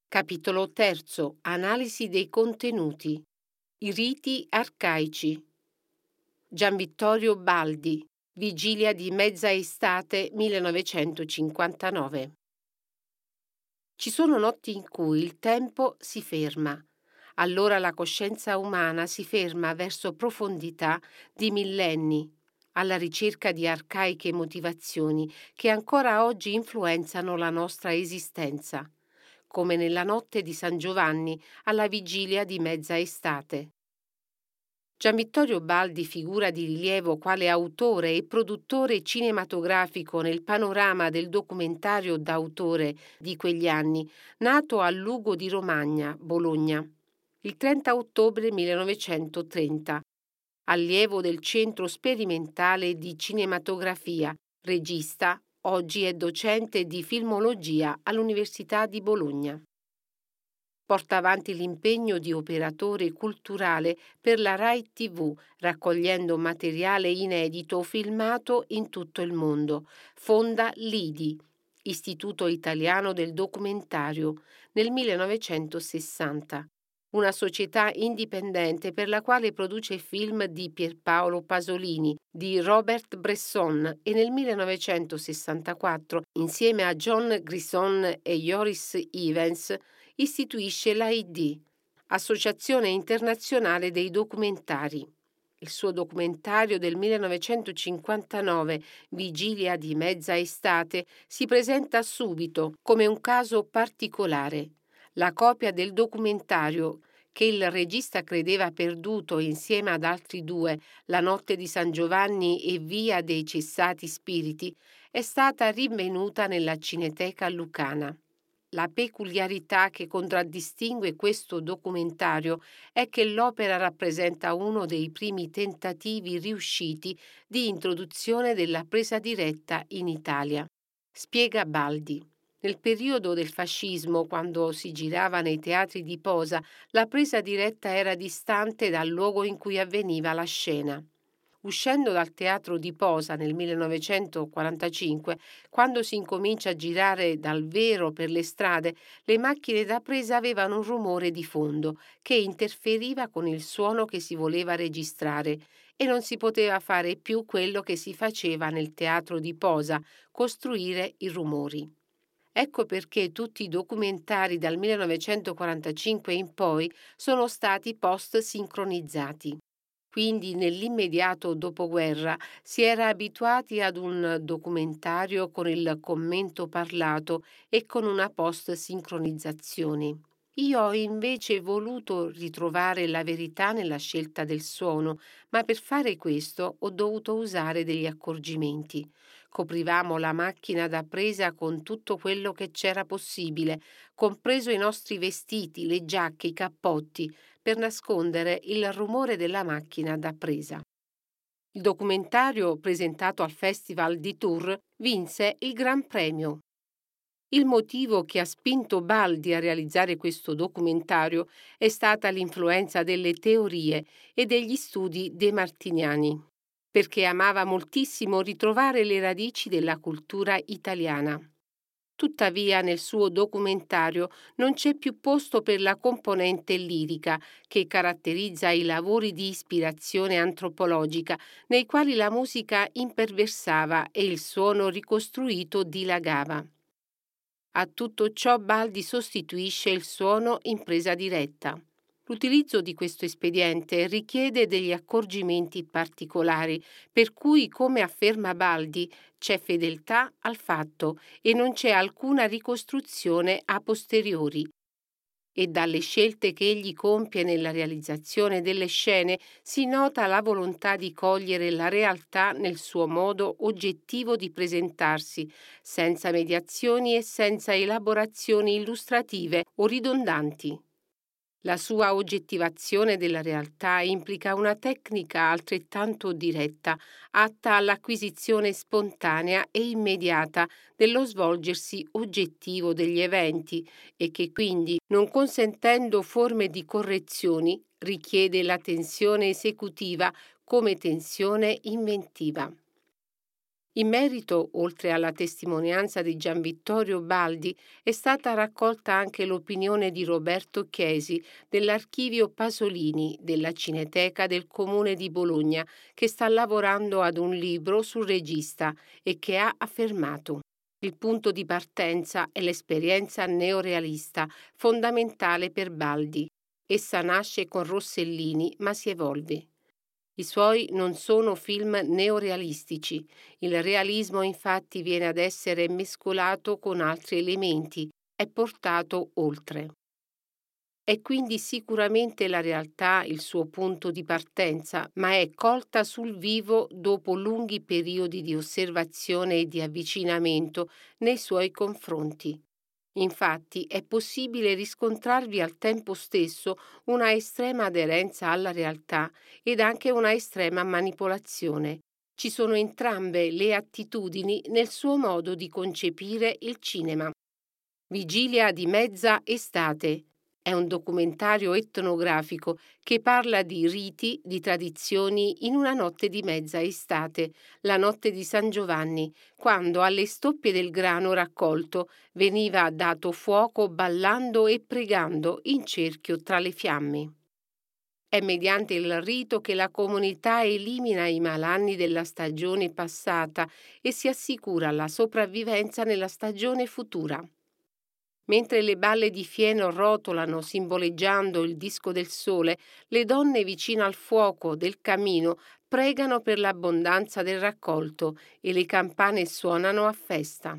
Capitolo terzo. Analisi dei contenuti. I riti arcaici. Gianvittorio Baldi. Vigilia di mezza estate 1959. Ci sono notti in cui il tempo si ferma. Allora la coscienza umana si ferma verso profondità di millenni, alla ricerca di arcaiche motivazioni che ancora oggi influenzano la nostra esistenza, come nella notte di San Giovanni alla vigilia di mezza estate. Gianvittorio Baldi figura di rilievo quale autore e produttore cinematografico nel panorama del documentario d'autore di quegli anni, nato a Lugo di Romagna, Bologna, il 30 ottobre 1930, allievo del Centro Sperimentale di Cinematografia, regista, oggi è docente di filmologia all'Università di Bologna. Porta avanti l'impegno di operatore culturale per la Rai TV, raccogliendo materiale inedito filmato in tutto il mondo. Fonda l'IDI, Istituto Italiano del Documentario, nel 1960, una società indipendente per la quale produce film di Pierpaolo Pasolini, di Robert Bresson e nel 1964, insieme a John Grison e Joris Ivens, istituisce l'AID, Associazione Internazionale dei Documentari. Il suo documentario del 1959, Vigilia di mezza estate, si presenta subito come un caso particolare. La copia del documentario, che il regista credeva perduto insieme ad altri due, La notte di San Giovanni e Via dei cessati spiriti, è stata rinvenuta nella Cineteca lucana. La peculiarità che contraddistingue questo documentario è che l'opera rappresenta uno dei primi tentativi riusciti di introduzione della presa diretta in Italia. Spiega Baldi. Nel periodo del fascismo, quando si girava nei teatri di posa, la presa diretta era distante dal luogo in cui avveniva la scena. Uscendo dal teatro di posa nel 1945, quando si incomincia a girare dal vero per le strade, le macchine da presa avevano un rumore di fondo che interferiva con il suono che si voleva registrare e non si poteva fare più quello che si faceva nel teatro di posa, costruire i rumori. Ecco perché tutti i documentari dal 1945 in poi sono stati post-sincronizzati. Quindi nell'immediato dopoguerra si era abituati ad un documentario con il commento parlato e con una post-sincronizzazione. Io ho invece voluto ritrovare la verità nella scelta del suono, ma per fare questo ho dovuto usare degli accorgimenti. Coprivamo la macchina da presa con tutto quello che c'era possibile, compreso i nostri vestiti, le giacche, i cappotti, per nascondere il rumore della macchina da presa. Il documentario, presentato al Festival di Tours, vinse il Gran Premio. Il motivo che ha spinto Baldi a realizzare questo documentario è stata l'influenza delle teorie e degli studi demartiniani, perché amava moltissimo ritrovare le radici della cultura italiana. Tuttavia nel suo documentario non c'è più posto per la componente lirica che caratterizza i lavori di ispirazione antropologica, nei quali la musica imperversava e il suono ricostruito dilagava. A tutto ciò Baldi sostituisce il suono in presa diretta. L'utilizzo di questo espediente richiede degli accorgimenti particolari, per cui, come afferma Baldi, c'è fedeltà al fatto e non c'è alcuna ricostruzione a posteriori. E dalle scelte che egli compie nella realizzazione delle scene si nota la volontà di cogliere la realtà nel suo modo oggettivo di presentarsi, senza mediazioni e senza elaborazioni illustrative o ridondanti. La sua oggettivazione della realtà implica una tecnica altrettanto diretta, atta all'acquisizione spontanea e immediata dello svolgersi oggettivo degli eventi e che quindi, non consentendo forme di correzioni, richiede la tensione esecutiva come tensione inventiva. In merito, oltre alla testimonianza di Gian Vittorio Baldi, è stata raccolta anche l'opinione di Roberto Chiesi dell'Archivio Pasolini della Cineteca del Comune di Bologna, che sta lavorando ad un libro sul regista e che ha affermato: il punto di partenza è l'esperienza neorealista, fondamentale per Baldi. Essa nasce con Rossellini, ma si evolve. I suoi non sono film neorealistici. Il realismo infatti viene ad essere mescolato con altri elementi, è portato oltre. È quindi sicuramente la realtà il suo punto di partenza, ma è colta sul vivo dopo lunghi periodi di osservazione e di avvicinamento nei suoi confronti. Infatti è possibile riscontrarvi al tempo stesso una estrema aderenza alla realtà ed anche una estrema manipolazione. Ci sono entrambe le attitudini nel suo modo di concepire il cinema. Vigilia di mezza estate è un documentario etnografico che parla di riti, di tradizioni in una notte di mezza estate, la notte di San Giovanni, quando alle stoppie del grano raccolto veniva dato fuoco ballando e pregando in cerchio tra le fiamme. È mediante il rito che la comunità elimina i malanni della stagione passata e si assicura la sopravvivenza nella stagione futura. Mentre le balle di fieno rotolano simboleggiando il disco del sole, le donne vicino al fuoco del camino pregano per l'abbondanza del raccolto e le campane suonano a festa.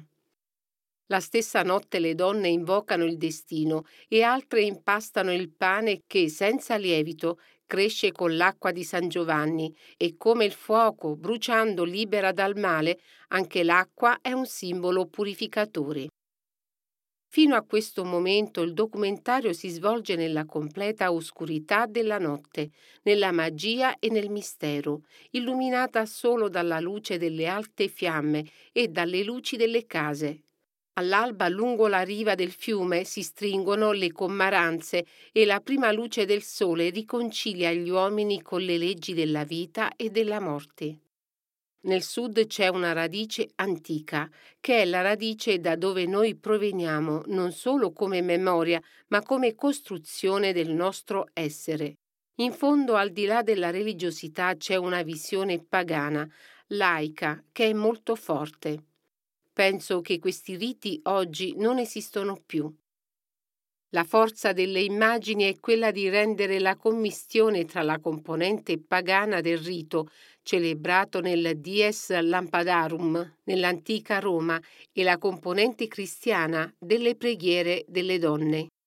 La stessa notte le donne invocano il destino e altre impastano il pane che, senza lievito, cresce con l'acqua di San Giovanni e come il fuoco, bruciando, libera dal male, anche l'acqua è un simbolo purificatore. Fino a questo momento il documentario si svolge nella completa oscurità della notte, nella magia e nel mistero, illuminata solo dalla luce delle alte fiamme e dalle luci delle case. All'alba lungo la riva del fiume si stringono le commaranze e la prima luce del sole riconcilia gli uomini con le leggi della vita e della morte. Nel sud c'è una radice antica, che è la radice da dove noi proveniamo, non solo come memoria, ma come costruzione del nostro essere. In fondo, al di là della religiosità, c'è una visione pagana, laica, che è molto forte. Penso che questi riti oggi non esistono più. La forza delle immagini è quella di rendere la commistione tra la componente pagana del rito, celebrato nel Dies Lampadarum nell'antica Roma, e la componente cristiana delle preghiere delle donne.